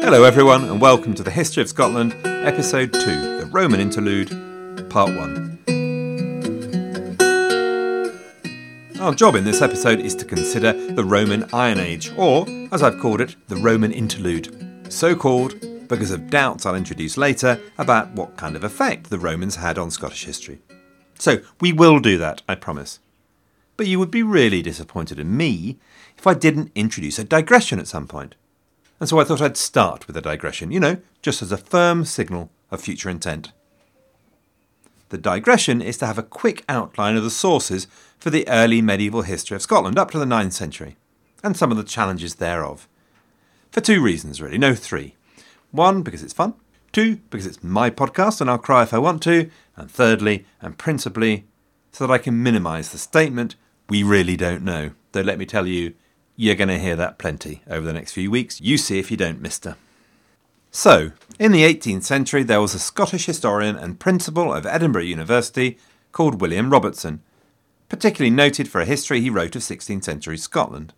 Hello everyone and welcome to the History of Scotland, Episode 2, The Roman Interlude, Part 1. Our job in this episode is to consider the Roman Iron Age, or, as I've called it, the Roman Interlude. So called because of doubts I'll introduce later about what kind of effect the Romans had on Scottish history. So we will do that, I promise. But you would be really disappointed in me if I didn't introduce a digression at some point. And so I thought I'd start with a digression, just as a firm signal of future intent. The digression is to have a quick outline of the sources for the early medieval history of Scotland up to the 9th century, and some of the challenges thereof. For two reasons, really. No, three. One, because it's fun. Two, because it's my podcast and I'll cry if I want to. And thirdly, and principally, so that I can minimise the statement, we really don't know. Though let me tell you, you're going to hear that plenty over the next few weeks. You see if you don't, mister. So, in the 18th century, there was a Scottish historian and principal of Edinburgh University called William Robertson, particularly noted for a history he wrote of 16th century Scotland.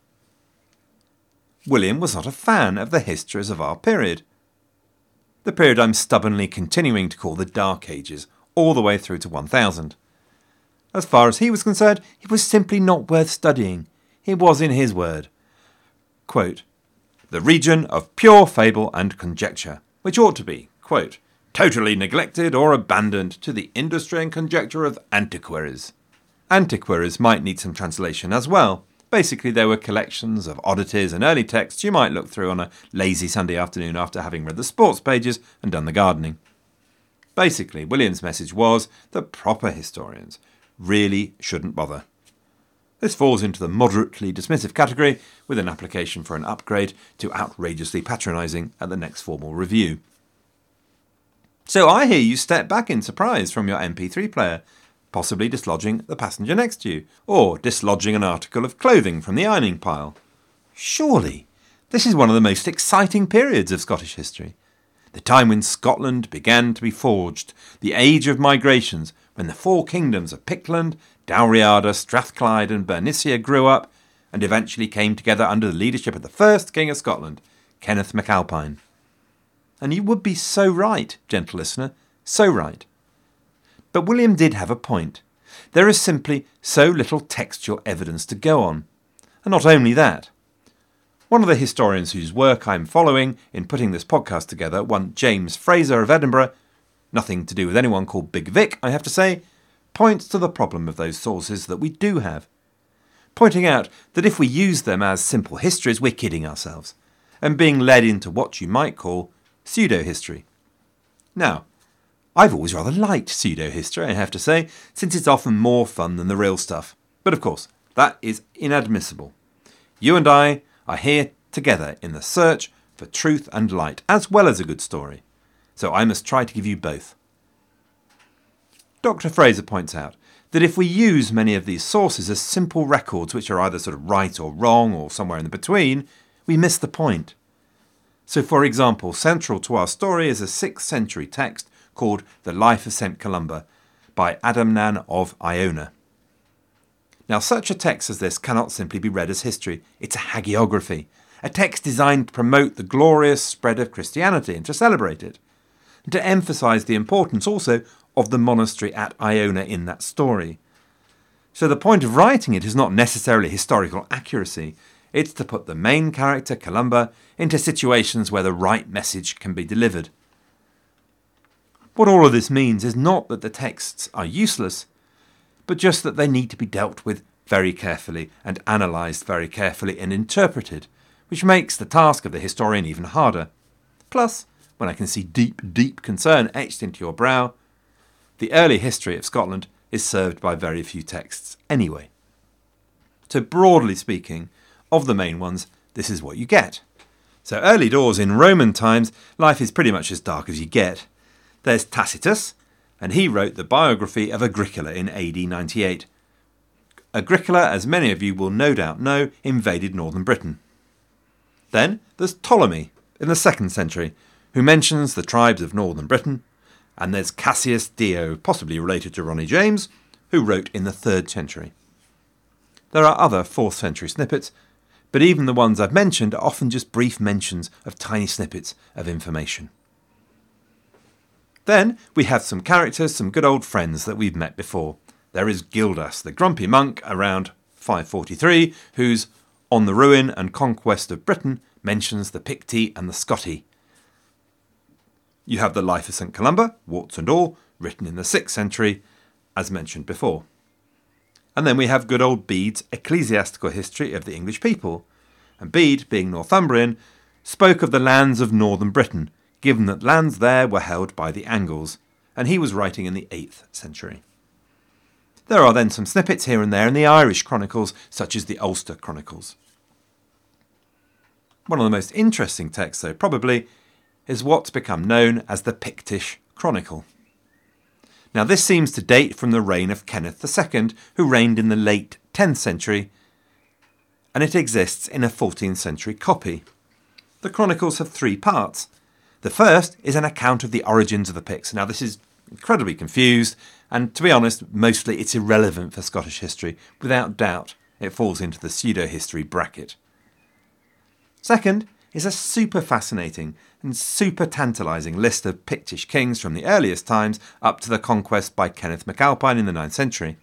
William was not a fan of the histories of our period. The period I'm stubbornly continuing to call the Dark Ages, all the way through to 1000. As far as he was concerned, it was simply not worth studying. It was, in his word, quote, the region of pure fable and conjecture, which ought to be, quote, totally neglected or abandoned to the industry and conjecture of antiquaries. Antiquaries might need some translation as well. Basically, they were collections of oddities and early texts you might look through on a lazy Sunday afternoon after having read the sports pages and done the gardening. Basically, William's message was that proper historians really shouldn't bother. This falls into the moderately dismissive category, with an application for an upgrade to outrageously patronising at the next formal review. So I hear you step back in surprise from your MP3 player, possibly dislodging the passenger next to you, or dislodging an article of clothing from the ironing pile. Surely, this is one of the most exciting periods of Scottish history. The time when Scotland began to be forged, the age of migrations, when the four kingdoms of Pictland, Dalriada, Strathclyde and Bernicia grew up and eventually came together under the leadership of the first King of Scotland, Kenneth MacAlpine. And you would be so right, gentle listener, so right. But William did have a point. There is simply so little textual evidence to go on. And not only that. One of the historians whose work I'm following in putting this podcast together, one James Fraser of Edinburgh, nothing to do with anyone called Big Vic, I have to say, points to the problem of those sources that we do have, pointing out that if we use them as simple histories, we're kidding ourselves, and being led into what you might call pseudo-history. Now, I've always rather liked pseudo-history, I have to say, since it's often more fun than the real stuff. But of course, that is inadmissible. You and I are here together in the search for truth and light, as well as a good story. So I must try to give you both. Dr. Fraser points out that if we use many of these sources as simple records which are either sort of right or wrong or somewhere in the between, we miss the point. So, for example, central to our story is a 6th century text called The Life of St. Columba by Adamnan of Iona. Now, such a text as this cannot simply be read as history. It's a hagiography, a text designed to promote the glorious spread of Christianity and to celebrate it, and to emphasise the importance also of the monastery at Iona in that story. So the point of writing it is not necessarily historical accuracy, it's to put the main character, Columba, into situations where the right message can be delivered. What all of this means is not that the texts are useless, but just that they need to be dealt with very carefully and analysed very carefully and interpreted, which makes the task of the historian even harder. Plus, when I can see deep, deep concern etched into your brow, the early history of Scotland is served by very few texts anyway. So broadly speaking, of the main ones, this is what you get. So early doors in Roman times, life is pretty much as dark as you get. There's Tacitus, and he wrote the biography of Agricola in AD 98. Agricola, as many of you will no doubt know, invaded northern Britain. Then there's Ptolemy in the 2nd century, who mentions the tribes of northern Britain, and there's Cassius Dio, possibly related to Ronnie James, who wrote in the 3rd century. There are other 4th century snippets, But even the ones I've mentioned are often just brief mentions of tiny snippets of information. Then we have some characters, some good old friends that we've met before. There is Gildas, the grumpy monk around 543, who's on the ruin and conquest of Britain mentions the Picti and the Scotti. You have the Life of St Columba, warts and all, written in the 6th century, as mentioned before. And then we have good old Bede's Ecclesiastical History of the English People. And Bede, being Northumbrian, spoke of the lands of northern Britain, given that lands there were held by the Angles, and he was writing in the 8th century. There are then some snippets here and there in the Irish chronicles, such as the Ulster Chronicles. One of the most interesting texts, though, probably, is what's become known as the Pictish Chronicle. Now, this seems to date from the reign of Kenneth II, who reigned in the late 10th century, and it exists in a 14th century copy. The chronicles have 3 parts. The first is an account of the origins of the Picts. Now, this is incredibly confused, and to be honest, mostly it's irrelevant for Scottish history. Without doubt, it falls into the pseudo-history bracket. Second is a super fascinating and super tantalising list of Pictish kings from the earliest times up to the conquest by Kenneth MacAlpine in the 9th century.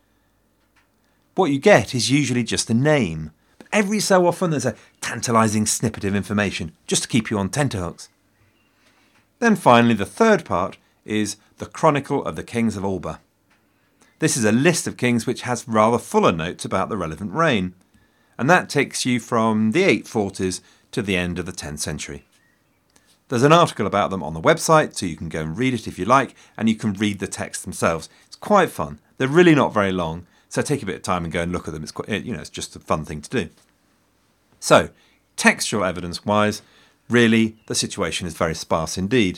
What you get is usually just a name, but every so often there's a tantalising snippet of information just to keep you on tenterhooks. Then finally, the third part is the Chronicle of the Kings of Alba. This is a list of kings which has rather fuller notes about the relevant reign, and that takes you from the 840s to the end of the 10th century. There's an article about them on the website, so you can go and read it if you like, and you can read the texts themselves. It's quite fun. They're really not very long, so take a bit of time and go and look at them. It's quite, it's just a fun thing to do. So, textual evidence-wise, really, the situation is very sparse indeed.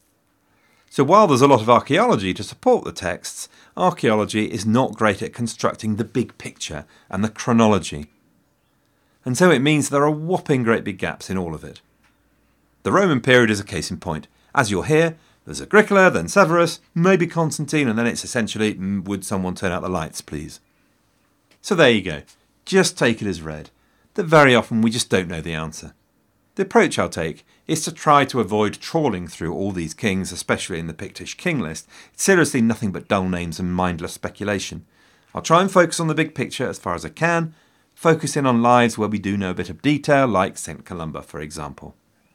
So while there's a lot of archaeology to support the texts, archaeology is not great at constructing the big picture and the chronology. And so it means there are whopping great big gaps in all of it. The Roman period is a case in point. As you'll hear, there's Agricola, then Severus, maybe Constantine, and then it's essentially, would someone turn out the lights, please? So there you go. Just take it as read, that very often we just don't know the answer. The approach I'll take is to try to avoid trawling through all these kings, especially in the Pictish king list. It's seriously nothing but dull names and mindless speculation. I'll try and focus on the big picture as far as I can, focusing on lives where we do know a bit of detail, like St Columba, for example.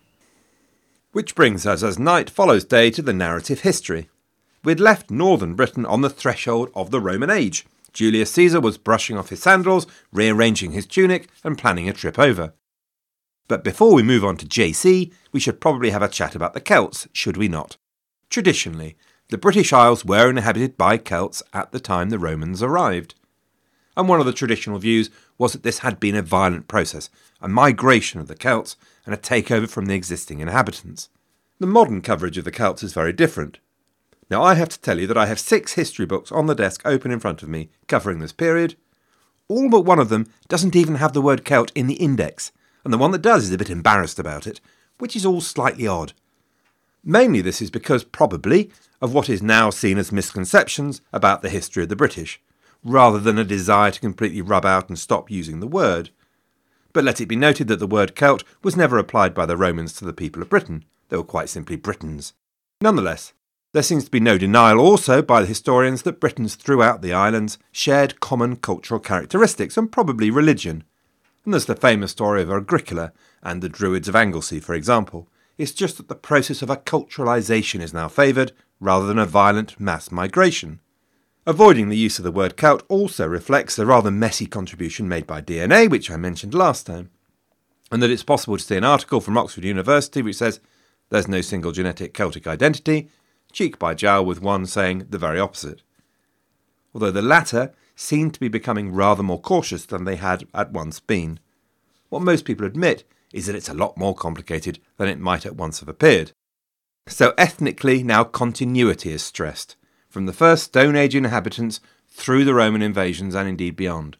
Which brings us as night follows day to the narrative history. We'd left northern Britain on the threshold of the Roman age. Julius Caesar was brushing off his sandals, rearranging his tunic, and planning a trip over. But before we move on to JC, we should probably have a chat about the Celts, should we not? Traditionally, the British Isles were inhabited by Celts at the time the Romans arrived. And one of the traditional views was that this had been a violent process, a migration of the Celts and a takeover from the existing inhabitants. The modern coverage of the Celts is very different. Now I have to tell you that I have 6 history books on the desk open in front of me covering this period. All but one of them doesn't even have the word Celt in the index, and the one that does is a bit embarrassed about it, which is all slightly odd. Mainly this is because, probably, of what is now seen as misconceptions about the history of the British, rather than a desire to completely rub out and stop using the word. But let it be noted that the word Celt was never applied by the Romans to the people of Britain. They were quite simply Britons. Nonetheless, there seems to be no denial also by the historians that Britons throughout the islands shared common cultural characteristics and probably religion. And there's the famous story of Agricola and the Druids of Anglesey, for example. It's just that the process of acculturalisation is now favoured, rather than a violent mass migration. Avoiding the use of the word Celt also reflects the rather messy contribution made by DNA, which I mentioned last time, and that it's possible to see an article from Oxford University which says there's no single genetic Celtic identity, cheek by jowl with one saying the very opposite. Although the latter seem to be becoming rather more cautious than they had at once been. What most people admit is that it's a lot more complicated than it might at once have appeared. So ethnically, now continuity is stressed, from the first Stone Age inhabitants through the Roman invasions and indeed beyond.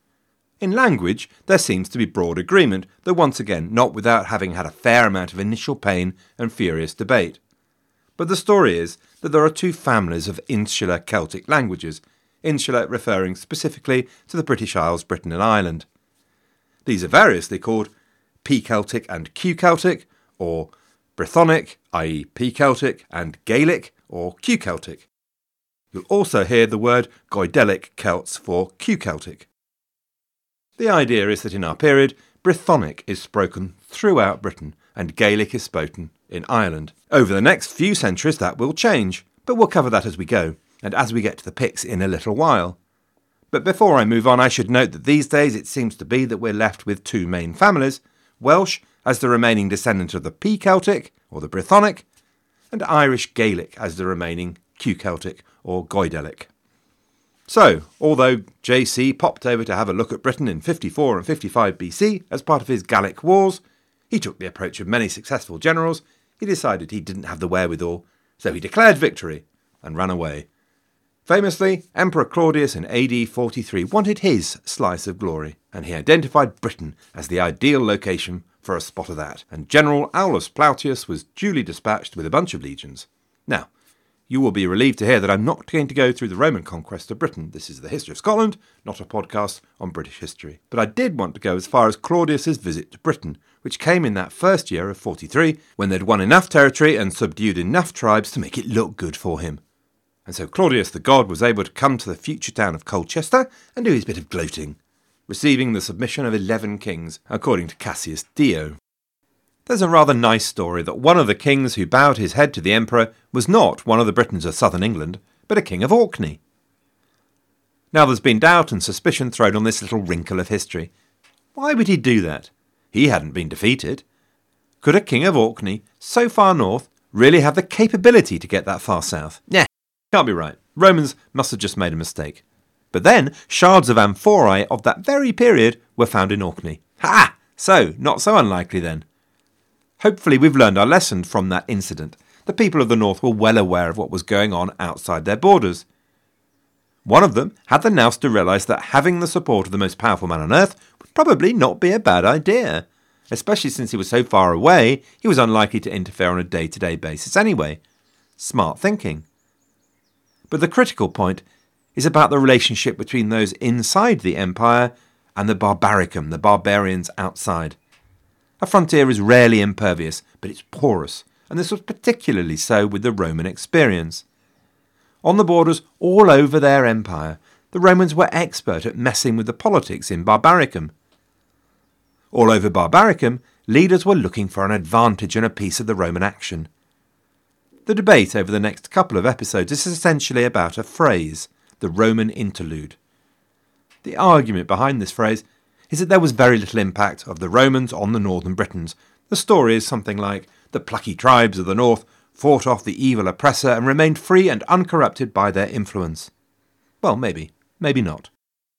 In language, there seems to be broad agreement, though once again not without having had a fair amount of initial pain and furious debate. But the story is that there are 2 families of insular Celtic languages, insular referring specifically to the British Isles, Britain and Ireland. These are variously called P-Celtic and Q-Celtic, or Brythonic, i.e. P-Celtic, and Gaelic, or Q-Celtic. You'll also hear the word Goidelic Celts for Q-Celtic. The idea is that in our period, Brythonic is spoken throughout Britain and Gaelic is spoken in Ireland. Over the next few centuries that will change, but we'll cover that as we go, and as we get to the Picts in a little while. But before I move on, I should note that these days it seems to be that we're left with two main families, Welsh as the remaining descendant of the P-Celtic, or the Brythonic, and Irish Gaelic as the remaining Q-Celtic, or Goidelic. So, although JC popped over to have a look at Britain in 54 and 55 BC as part of his Gallic Wars, he took the approach of many successful generals. He decided he didn't have the wherewithal, so he declared victory and ran away. Famously, Emperor Claudius in AD 43 wanted his slice of glory, and he identified Britain as the ideal location for a spot of that, and General Aulus Plautius was duly dispatched with a bunch of legions. Now, you will be relieved to hear that I'm not going to go through the Roman conquest of Britain. This is the history of Scotland, not a podcast on British history. But I did want to go as far as Claudius's visit to Britain, which came in that first year of 43, when they'd won enough territory and subdued enough tribes to make it look good for him. And so Claudius the god was able to come to the future town of Colchester and do his bit of gloating, receiving the submission of 11 kings, according to Cassius Dio. There's a rather nice story that one of the kings who bowed his head to the emperor was not one of the Britons of southern England, but a king of Orkney. Now there's been doubt and suspicion thrown on this little wrinkle of history. Why would he do that? He hadn't been defeated. Could a king of Orkney, so far north, really have the capability to get that far south? Nah, can't be right. Romans must have just made a mistake. But then, shards of amphorae of that very period were found in Orkney. Ha! So, not so unlikely then. Hopefully we've learned our lesson from that incident. The people of the north were well aware of what was going on outside their borders. One of them had the nous to realise that having the support of the most powerful man on earth would probably not be a bad idea. Especially since he was so far away, he was unlikely to interfere on a day-to-day basis anyway. Smart thinking. But the critical point is about the relationship between those inside the empire and the barbaricum, the barbarians outside. A frontier is rarely impervious, but it's porous, and this was particularly so with the Roman experience. On the borders all over their empire, the Romans were expert at messing with the politics in Barbaricum. All over Barbaricum, leaders were looking for an advantage and a piece of the Roman action. The debate over the next couple of episodes is essentially about a phrase, the Roman interlude. The argument behind this phrase is that there was very little impact of the Romans on the northern Britons. The story is something like the plucky tribes of the north fought off the evil oppressor and remained free and uncorrupted by their influence. Well, maybe not.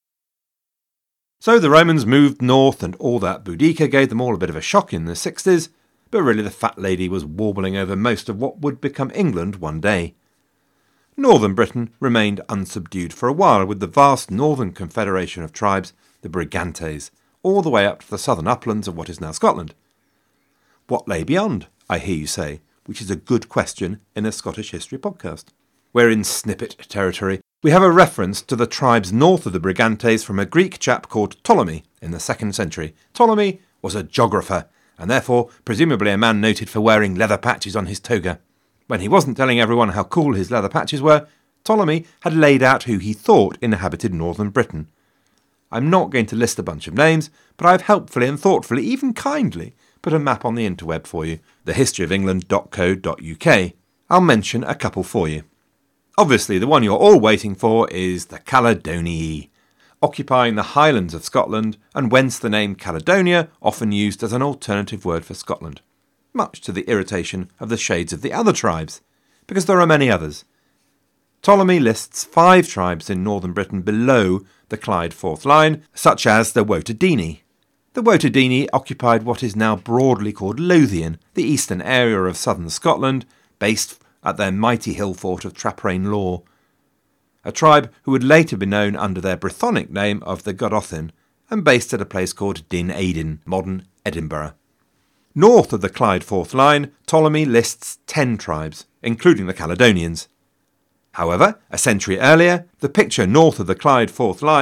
So the Romans moved north and all that Boudica gave them all a bit of a shock in the 60s, but really the fat lady was warbling over most of what would become England one day. Northern Britain remained unsubdued for a while with the vast northern confederation of tribes, the Brigantes, all the way up to the southern uplands of what is now Scotland. What lay beyond, I hear you say, which is a good question in a Scottish history podcast. We're in snippet territory. We have a reference to the tribes north of the Brigantes from a Greek chap called Ptolemy in the 2nd century. Ptolemy was a geographer, and therefore presumably a man noted for wearing leather patches on his toga. When he wasn't telling everyone how cool his leather patches were, Ptolemy had laid out who he thought inhabited northern Britain. I'm not going to list a bunch of names, but I've helpfully and thoughtfully, even kindly, put a map on the interweb for you, thehistoryofengland.co.uk. I'll mention a couple for you. Obviously, the one you're all waiting for is the Caledonii, occupying the highlands of Scotland, and whence the name Caledonia, often used as an alternative word for Scotland, much to the irritation of the shades of the other tribes, because there are many others. Ptolemy lists 5 tribes in northern Britain below the Clyde Fourth Line, such as the Wotodini. The Wotodini occupied what is now broadly called Lothian, the eastern area of southern Scotland, based at their mighty hill fort of Traprain Law, a tribe who would later be known under their Brythonic name of the Godothin, and based at a place called Din Aidin, modern Edinburgh. North of the Clyde Fourth Line, Ptolemy lists 10 tribes, including the Caledonians. However, a century earlier, the picture north of the Clyde Fourth Line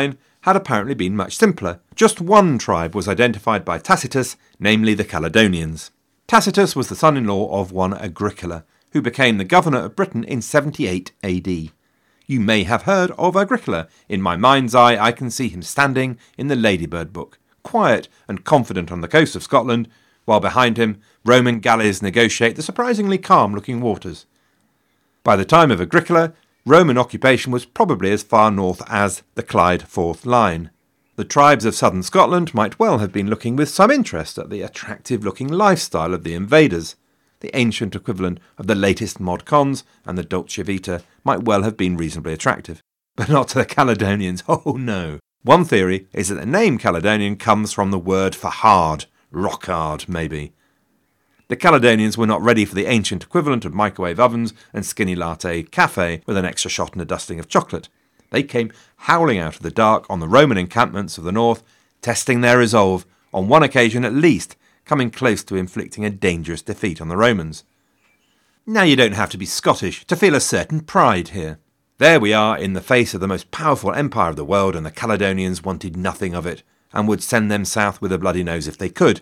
had apparently been much simpler. Just one tribe was identified by Tacitus, namely the Caledonians. Tacitus was the son-in-law of one Agricola, who became the governor of Britain in 78 AD. You may have heard of Agricola. In my mind's eye, I can see him standing in the Ladybird book, quiet and confident on the coast of Scotland, while behind him Roman galleys negotiate the surprisingly calm-looking waters. By the time of Agricola, Roman occupation was probably as far north as the Clyde Forth Line. The tribes of southern Scotland might well have been looking with some interest at the attractive-looking lifestyle of the invaders. The ancient equivalent of the latest mod cons and the Dolce Vita might well have been reasonably attractive. But not to the Caledonians, oh no. One theory is that the name Caledonian comes from the word for hard, rock hard maybe. The Caledonians were not ready for the ancient equivalent of microwave ovens and skinny latte cafe with an extra shot and a dusting of chocolate. They came howling out of the dark on the Roman encampments of the north, testing their resolve, on one occasion at least, coming close to inflicting a dangerous defeat on the Romans. Now you don't have to be Scottish to feel a certain pride here. There we are in the face of the most powerful empire of the world, and the Caledonians wanted nothing of it, and would send them south with a bloody nose if they could.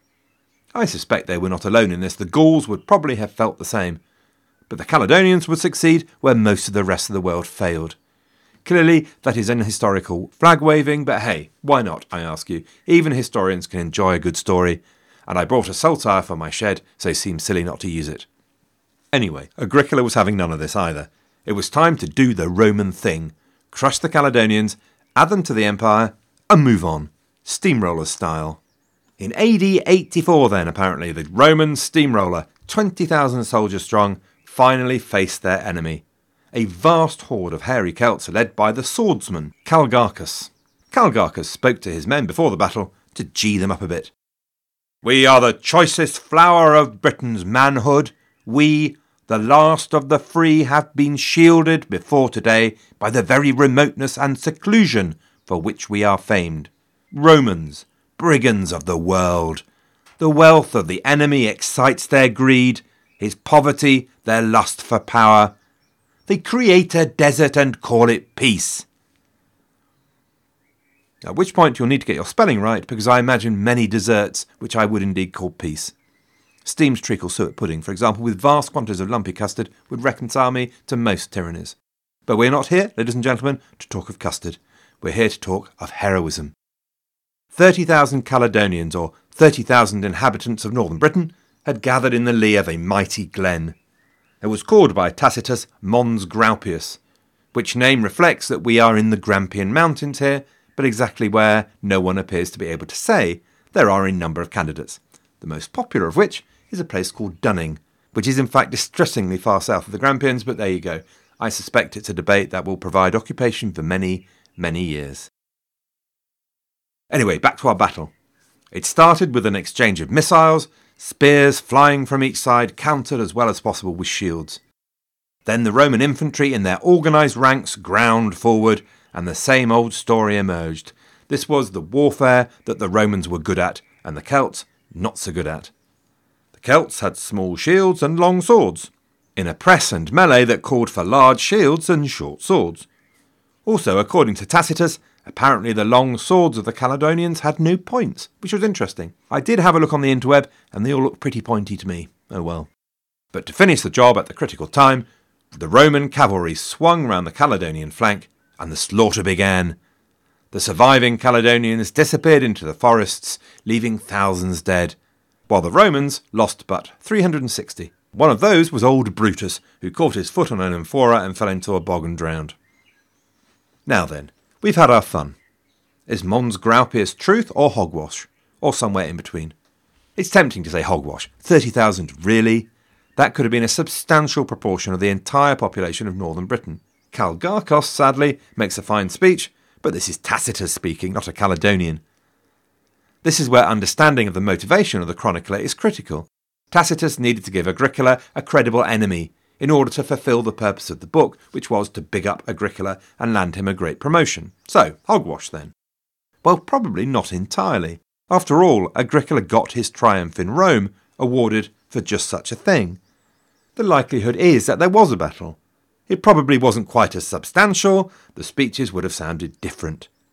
I suspect they were not alone in this. The Gauls would probably have felt the same. But the Caledonians would succeed where most of the rest of the world failed. Clearly, that is unhistorical flag-waving, but hey, why not, I ask you? Even historians can enjoy a good story, and I brought a saltire for my shed, so it seems silly not to use it. Anyway, Agricola was having none of this either. It was time to do the Roman thing, crush the Caledonians, add them to the empire, and move on, steamroller style. In AD 84 then, apparently, the Roman steamroller, 20,000 soldiers strong, finally faced their enemy. A vast horde of hairy Celts led by the swordsman, Calgacus. Calgacus spoke to his men before the battle to gee them up a bit. "We are the choicest flower of Britain's manhood. We, the last of the free, have been shielded before today by the very remoteness and seclusion for which we are famed. Romans, brigands of the world. The wealth of the enemy excites their greed, his poverty their lust for power. They create a desert and call it peace." At which point you'll need to get your spelling right, because I imagine many desserts which I would indeed call peace. Steamed treacle suet pudding, for example, with vast quantities of lumpy custard, would reconcile me to most tyrannies. But we're not here, ladies and gentlemen, to talk of custard. We're here to talk of heroism. 30,000 Caledonians, or 30,000 inhabitants of northern Britain, had gathered in the lee of a mighty glen. It was called by Tacitus Mons Graupius, which name reflects that we are in the Grampian Mountains here, but exactly where no one appears to be able to say. There are a number of candidates, the most popular of which is a place called Dunning, which is in fact distressingly far south of the Grampians, but there you go. I suspect it's a debate that will provide occupation for many, many years. Anyway, back to our battle. It started with an exchange of missiles, spears flying from each side, countered as well as possible with shields. Then the Roman infantry in their organised ranks ground forward, and the same old story emerged. This was the warfare that the Romans were good at, and the Celts not so good at. The Celts had small shields and long swords, in a press and melee that called for large shields and short swords. Also, according to Tacitus, apparently the long swords of the Caledonians had no points, which was interesting. I did have a look on the interweb, and they all look pretty pointy to me. Oh well. But to finish the job at the critical time, the Roman cavalry swung round the Caledonian flank, and the slaughter began. The surviving Caledonians disappeared into the forests, leaving thousands dead, while the Romans lost but 360. One of those was old Brutus, who caught his foot on an amphora and fell into a bog and drowned. Now then, we've had our fun. Is Mons Graupius truth or hogwash? Or somewhere in between? It's tempting to say hogwash. 30,000, really? That could have been a substantial proportion of the entire population of northern Britain. Calgacus, sadly, makes a fine speech, but this is Tacitus speaking, not a Caledonian. This is where understanding of the motivation of the chronicler is critical. Tacitus needed to give Agricola a credible enemy in order to fulfil the purpose of the book, which was to big up Agricola and land him a great promotion. So, hogwash then. Well, probably not entirely. After all, Agricola got his triumph in Rome awarded for just such a thing. The likelihood is that there was a battle. It probably wasn't quite as substantial, the speeches would have sounded different.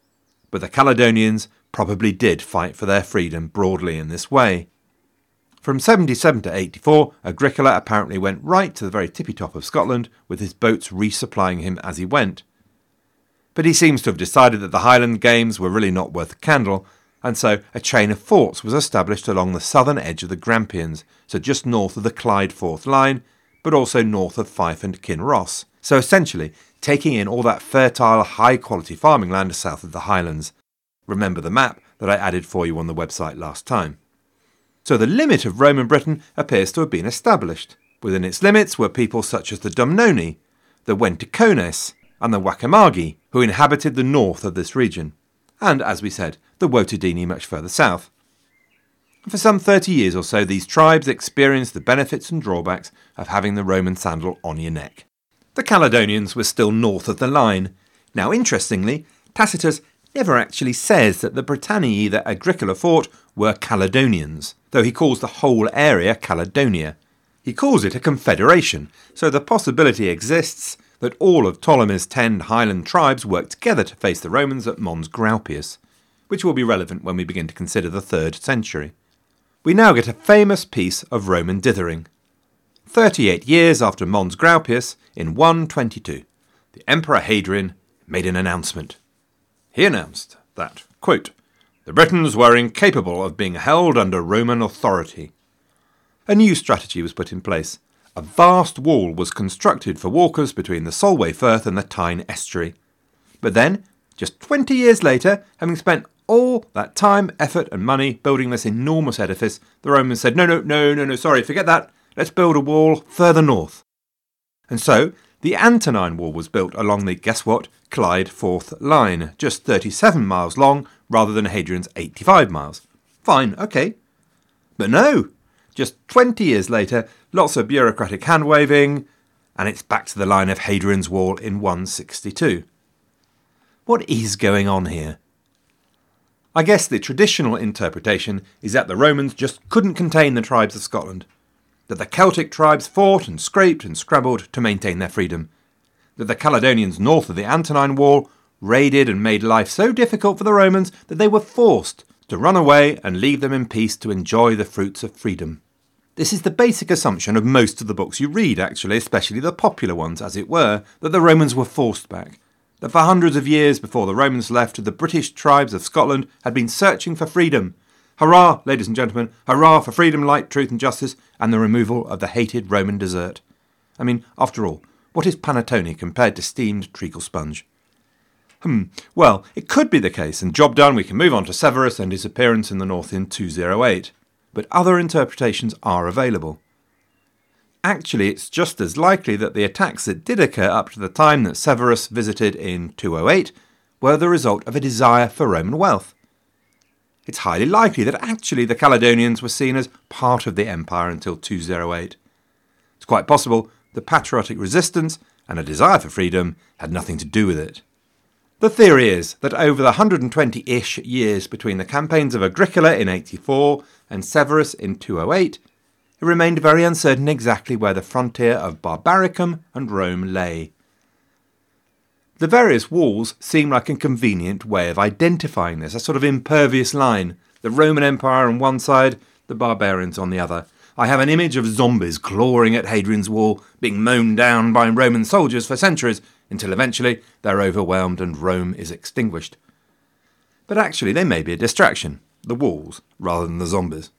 but the Caledonians probably did fight for their freedom broadly in this way. From 77 to 84, Agricola apparently went right to the very tippy top of Scotland, with his boats resupplying him as he went. But he seems to have decided that the Highland Games were really not worth a candle, and so a chain of forts was established along the southern edge of the Grampians, so just north of the Clyde Forth line, but also north of Fife and Kinross. So essentially, taking in all that fertile, high-quality farming land south of the Highlands. Remember the map that I added for you on the website last time. So the limit of Roman Britain appears to have been established. Within its limits were people such as the Dumnoni, the Wenticones, and the Wakamagi, who inhabited the north of this region, and, as we said, the Wotodini much further south. For some 30 years or so, these tribes experienced the benefits and drawbacks of having the Roman sandal on your neck. The Caledonians were still north of the line. Now, interestingly, Tacitus never actually says that the Britanniae that Agricola fought were Caledonians, though he calls the whole area Caledonia. He calls it a confederation, so the possibility exists that all of Ptolemy's 10 Highland tribes worked together to face the Romans at Mons Graupius, which will be relevant when we begin to consider the 3rd century. We now get a famous piece of Roman dithering. 38 years after Mons Graupius, in 122, the Emperor Hadrian made an announcement. He announced that, quote, the Britons were incapable of being held under Roman authority. A new strategy was put in place. A vast wall was constructed for walkers between the Solway Firth and the Tyne estuary. But then, just 20 years later, having spent all that time, effort and money building this enormous edifice, the Romans said, no, sorry, forget that. Let's build a wall further north. And so, the Antonine Wall was built along the, guess what, Clyde Forth line, just 37 miles long rather than Hadrian's 85 miles. Fine, okay. But no, just 20 years later, lots of bureaucratic hand-waving, and it's back to the line of Hadrian's Wall in 162. What is going on here? I guess the traditional interpretation is that the Romans just couldn't contain the tribes of Scotland, that the Celtic tribes fought and scraped and scrabbled to maintain their freedom, that the Caledonians north of the Antonine Wall raided and made life so difficult for the Romans that they were forced to run away and leave them in peace to enjoy the fruits of freedom. This is the basic assumption of most of the books you read, actually, especially the popular ones, as it were, that the Romans were forced back, that for hundreds of years before the Romans left, the British tribes of Scotland had been searching for freedom. Hurrah, ladies and gentlemen, hurrah for freedom, light, truth and justice, and the removal of the hated Roman dessert. I mean, after all, what is panettone compared to steamed treacle sponge? Well, it could be the case, and job done, we can move on to Severus and his appearance in the north in 208. But other interpretations are available. Actually, it's just as likely that the attacks that did occur up to the time that Severus visited in 208 were the result of a desire for Roman wealth. It's highly likely that actually the Caledonians were seen as part of the empire until 208. It's quite possible the patriotic resistance and a desire for freedom had nothing to do with it. The theory is that over the 120-ish years between the campaigns of Agricola in 84 and Severus in 208, it remained very uncertain exactly where the frontier of Barbaricum and Rome lay. The various walls seem like a convenient way of identifying this, a sort of impervious line. The Roman Empire on one side, the barbarians on the other. I have an image of zombies clawing at Hadrian's Wall, being mown down by Roman soldiers for centuries, until eventually they're overwhelmed and Rome is extinguished. But actually they may be a distraction, the walls, rather than the zombies.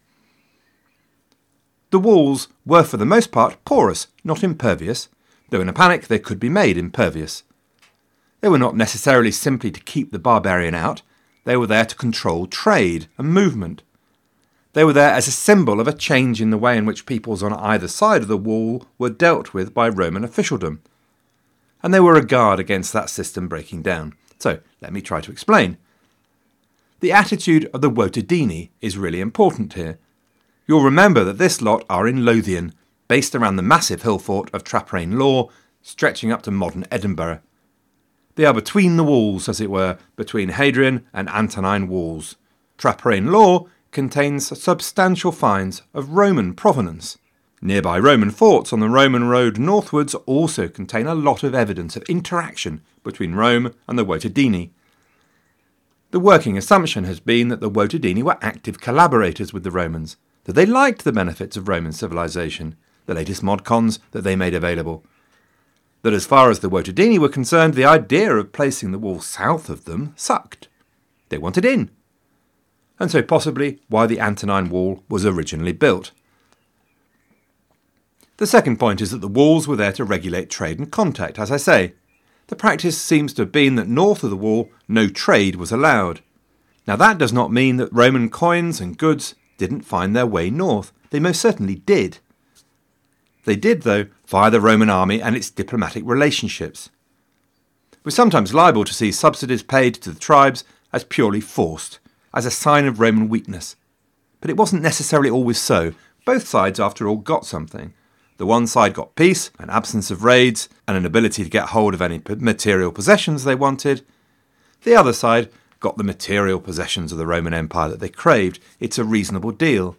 The walls were for the most part porous, not impervious, though in a panic they could be made impervious. They were not necessarily simply to keep the barbarian out, they were there to control trade and movement. They were there as a symbol of a change in the way in which peoples on either side of the wall were dealt with by Roman officialdom. And they were a guard against that system breaking down. So, let me try to explain. The attitude of the Wotodini is really important here. You'll remember that this lot are in Lothian, based around the massive hill fort of Traprain Law, stretching up to modern Edinburgh. They are between the walls, as it were, between Hadrian and Antonine walls. Traprain Law contains substantial finds of Roman provenance. Nearby Roman forts on the Roman road northwards also contain a lot of evidence of interaction between Rome and the Wotodini. The working assumption has been that the Wotodini were active collaborators with the Romans, that they liked the benefits of Roman civilization, the latest mod cons that they made available, that as far as the Wotodini were concerned, the idea of placing the wall south of them sucked. They wanted in. And so possibly why the Antonine Wall was originally built. The second point is that the walls were there to regulate trade and contact, as I say. The practice seems to have been that north of the wall, no trade was allowed. Now that does not mean that Roman coins and goods didn't find their way north. They most certainly did. They did, though, via the Roman army and its diplomatic relationships. We're sometimes liable to see subsidies paid to the tribes as purely forced, as a sign of Roman weakness. But it wasn't necessarily always so. Both sides, after all, got something. The one side got peace, an absence of raids, and an ability to get hold of any material possessions they wanted. The other side got the material possessions of the Roman Empire that they craved. It's a reasonable deal.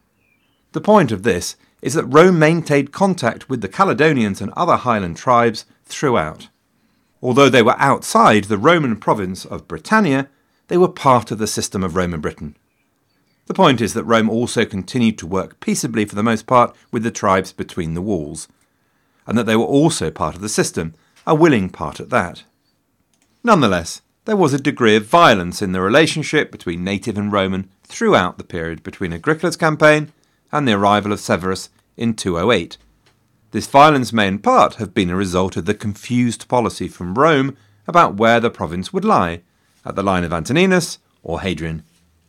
The point of this is that Rome maintained contact with the Caledonians and other highland tribes throughout. Although they were outside the Roman province of Britannia, they were part of the system of Roman Britain. The point is that Rome also continued to work peaceably for the most part with the tribes between the walls, and that they were also part of the system, a willing part at that. Nonetheless, there was a degree of violence in the relationship between native and Roman throughout the period between Agricola's campaign and the arrival of Severus in 208. This violence may in part have been a result of the confused policy from Rome about where the province would lie, at the line of Antoninus or Hadrian.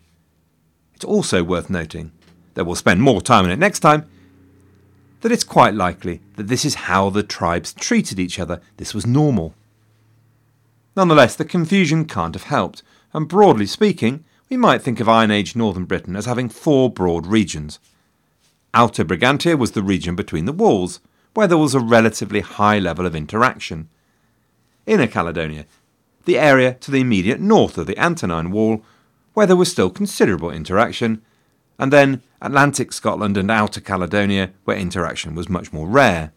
It's also worth noting, though we'll spend more time on it next time, that it's quite likely that this is how the tribes treated each other. This was normal. Nonetheless, the confusion can't have helped, and broadly speaking, we might think of Iron Age northern Britain as having four broad regions. Outer Brigantia was the region between the walls, where there was a relatively high level of interaction. Inner Caledonia, the area to the immediate north of the Antonine Wall, where there was still considerable interaction, and then Atlantic Scotland and Outer Caledonia, where interaction was much more rare.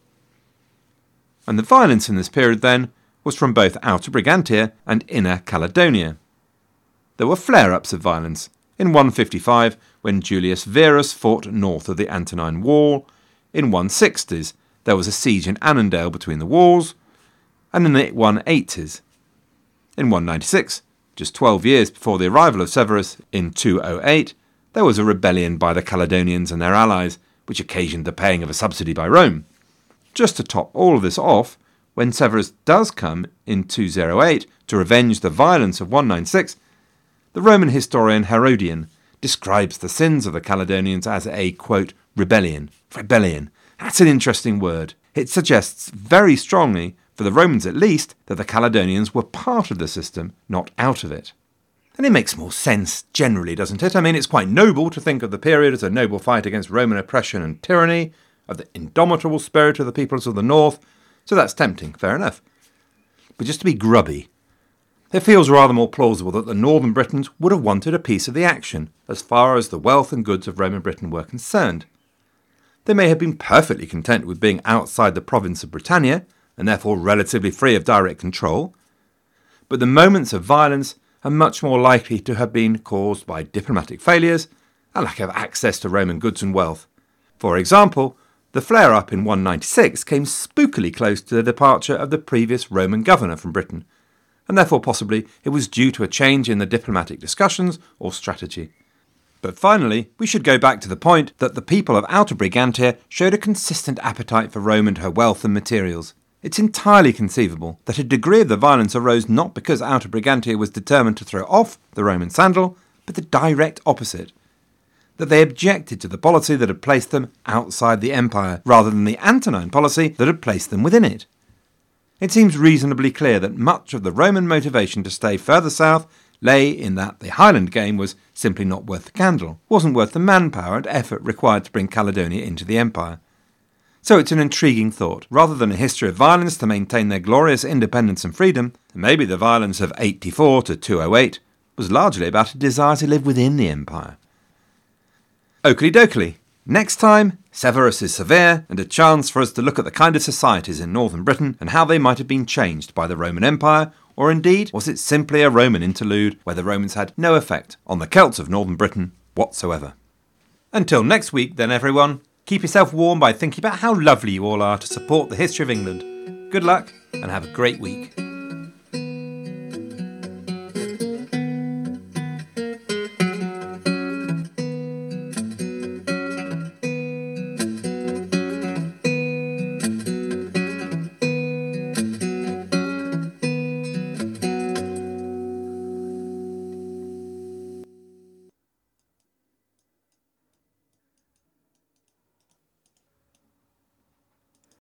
And the violence in this period, then, was from both Outer Brigantia and Inner Caledonia. There were flare-ups of violence. In 155, when Julius Verus fought north of the Antonine Wall. In 160s, there was a siege in Annandale between the walls. And in the 180s. In 196, just 12 years before the arrival of Severus in 208, there was a rebellion by the Caledonians and their allies, which occasioned the paying of a subsidy by Rome. Just to top all of this off, when Severus does come in 208 to revenge the violence of 196, the Roman historian Herodian describes the sins of the Caledonians as a, quote, rebellion. Rebellion. That's an interesting word. It suggests very strongly, for the Romans at least, that the Caledonians were part of the system, not out of it. And it makes more sense generally, doesn't it? I mean, it's quite noble to think of the period as a noble fight against Roman oppression and tyranny, of the indomitable spirit of the peoples of the north, so that's tempting, fair enough. But just to be grubby, it feels rather more plausible that the northern Britons would have wanted a piece of the action, as far as the wealth and goods of Roman Britain were concerned. They may have been perfectly content with being outside the province of Britannia, and therefore relatively free of direct control, but the moments of violence are much more likely to have been caused by diplomatic failures, a lack of access to Roman goods and wealth. For example, the flare-up in 196 came spookily close to the departure of the previous Roman governor from Britain, and therefore possibly it was due to a change in the diplomatic discussions or strategy. But finally, we should go back to the point that the people of Outer Brigantia showed a consistent appetite for Rome and her wealth and materials. It's entirely conceivable that a degree of the violence arose not because Outer Brigantia was determined to throw off the Roman sandal, but the direct opposite. That they objected to the policy that had placed them outside the empire, rather than the Antonine policy that had placed them within it. It seems reasonably clear that much of the Roman motivation to stay further south lay in that the Highland game was simply not worth the candle, wasn't worth the manpower and effort required to bring Caledonia into the empire. So it's an intriguing thought. Rather than a history of violence to maintain their glorious independence and freedom, maybe the violence of 84 to 208 was largely about a desire to live within the empire. Oakley dokley. Next time, Severus is severe, and a chance for us to look at the kind of societies in northern Britain and how they might have been changed by the Roman Empire Or indeed, was it simply a Roman interlude where the Romans had no effect on the Celts of northern Britain whatsoever? Until next week then, everyone, keep yourself warm by thinking about how lovely you all are to support the history of England. Good luck and have a great week.